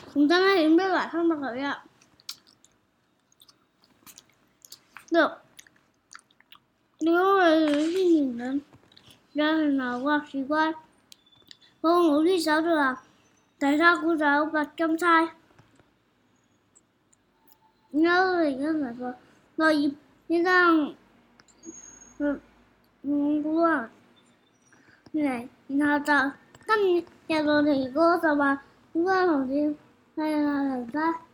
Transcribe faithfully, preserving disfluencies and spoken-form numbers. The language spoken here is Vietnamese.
chúng ta hãy biết lại không được rồi ạ. Được. Nếu là khi nhìn đến ra thì nào qua kỳ quan. Cô ngủ đi sao được à? Tại sao cô giáo bật trong thai? Nhớ thì nhớ là rồi. Rồi như rằng cô à như này nào tạo tất nhà rồi thì cô sẽ bà chúng ta học gì hay là làm sao